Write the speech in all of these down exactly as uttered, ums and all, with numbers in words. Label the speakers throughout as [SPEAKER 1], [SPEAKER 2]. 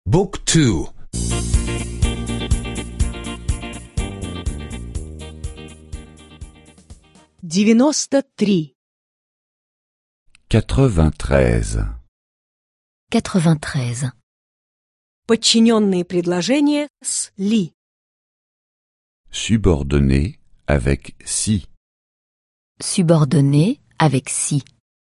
[SPEAKER 1] Book two.
[SPEAKER 2] девяносто три.
[SPEAKER 3] quatre-vingt-treize.
[SPEAKER 4] quatre-vingt-treize.
[SPEAKER 2] Подчиненные предложения с ли.
[SPEAKER 3] Subordonné avec si.
[SPEAKER 4] Subordonné avec si.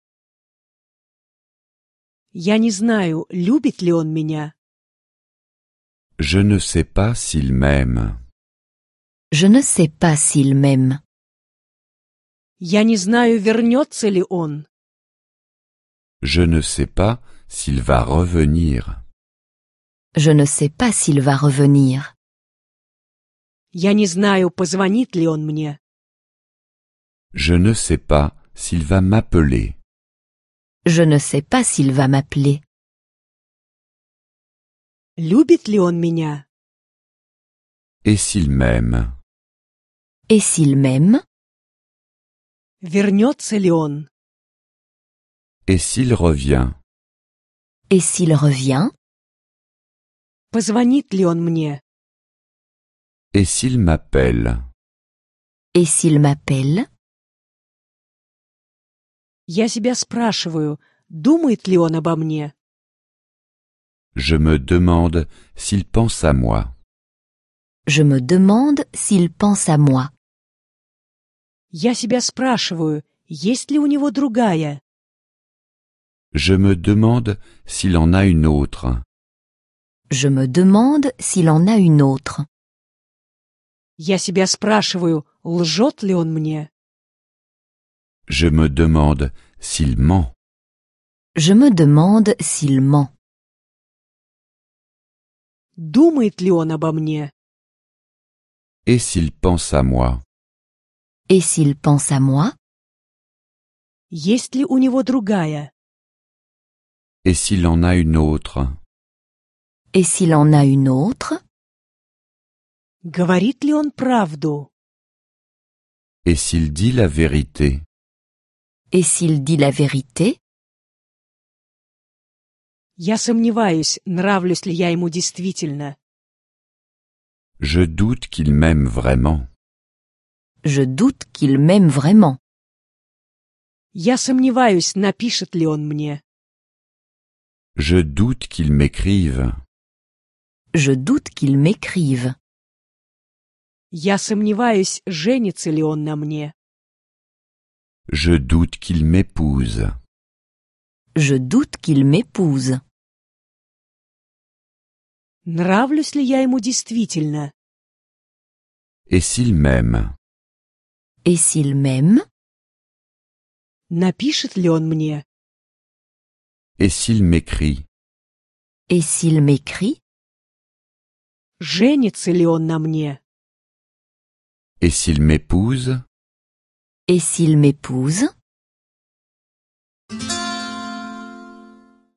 [SPEAKER 2] Я не знаю, любит ли он меня.
[SPEAKER 3] Je ne sais pas s'il m'aime.
[SPEAKER 4] Je ne sais pas s'il m'aime.
[SPEAKER 2] Я не знаю, вернется ли он.
[SPEAKER 3] Je ne sais pas s'il va revenir.
[SPEAKER 4] Je ne sais pas s'il va revenir.
[SPEAKER 2] Я не знаю, позвонит ли он мне.
[SPEAKER 3] Je ne sais pas s'il va m'appeler.
[SPEAKER 4] Je ne sais pas s'il va m'appeler.
[SPEAKER 2] Любит ли он меня?
[SPEAKER 3] Et s'il m'aime?
[SPEAKER 4] Et s'il m'aime?
[SPEAKER 2] Вернется ли он?
[SPEAKER 3] Et s'il revient?
[SPEAKER 4] Et s'il revient?
[SPEAKER 2] Позвонит ли он мне?
[SPEAKER 3] Et s'il m'appelle?
[SPEAKER 4] Et s'il m'appelle?
[SPEAKER 2] Я себя спрашиваю, думает ли он обо мне?
[SPEAKER 3] Je me demande s'il pense à moi.
[SPEAKER 4] Je me demande s'il pense à moi.
[SPEAKER 2] Я себя спрашиваю, есть ли у него другая?
[SPEAKER 3] Je me demande s'il en a une autre.
[SPEAKER 4] Je me demande s'il en a une autre.
[SPEAKER 2] Я себя спрашиваю, лжет ли он мне?
[SPEAKER 3] Je me demande s'il ment.
[SPEAKER 4] Je me demande s'il ment.
[SPEAKER 2] Думает ли он обо мне?
[SPEAKER 3] Et s'il pense à moi?
[SPEAKER 4] Et s'il pense à moi?
[SPEAKER 2] Есть ли у него другая?
[SPEAKER 3] Et s'il en a une autre?
[SPEAKER 4] Et s'il en a une autre?
[SPEAKER 2] Говорит ли он правду?
[SPEAKER 3] Et s'il dit la vérité?
[SPEAKER 4] Et s'il dit la vérité?
[SPEAKER 2] Я сомневаюсь, нравлюсь ли я ему действительно.
[SPEAKER 3] Je doute qu'il m'aime vraiment.
[SPEAKER 4] Je doute qu'il m'aime vraiment.
[SPEAKER 2] Я сомневаюсь, напишет ли он мне.
[SPEAKER 3] Je doute qu'il m'écrive.
[SPEAKER 4] Je doute qu'il m'écrive.
[SPEAKER 2] Я сомневаюсь, женится ли он на мне.
[SPEAKER 3] Je doute qu'il m'épouse.
[SPEAKER 4] Je doute qu'il m'épouse.
[SPEAKER 2] Нравлюсь ли я ему действительно?
[SPEAKER 3] Et s'il m'aime?
[SPEAKER 4] Et s'il m'aime?
[SPEAKER 2] Напишет ли он мне?
[SPEAKER 3] Et s'il m'écrit?
[SPEAKER 4] Et s'il m'écrit?
[SPEAKER 2] Женится ли он на мне?
[SPEAKER 3] Et s'il m'épouse?
[SPEAKER 4] Et s'il m'épouse?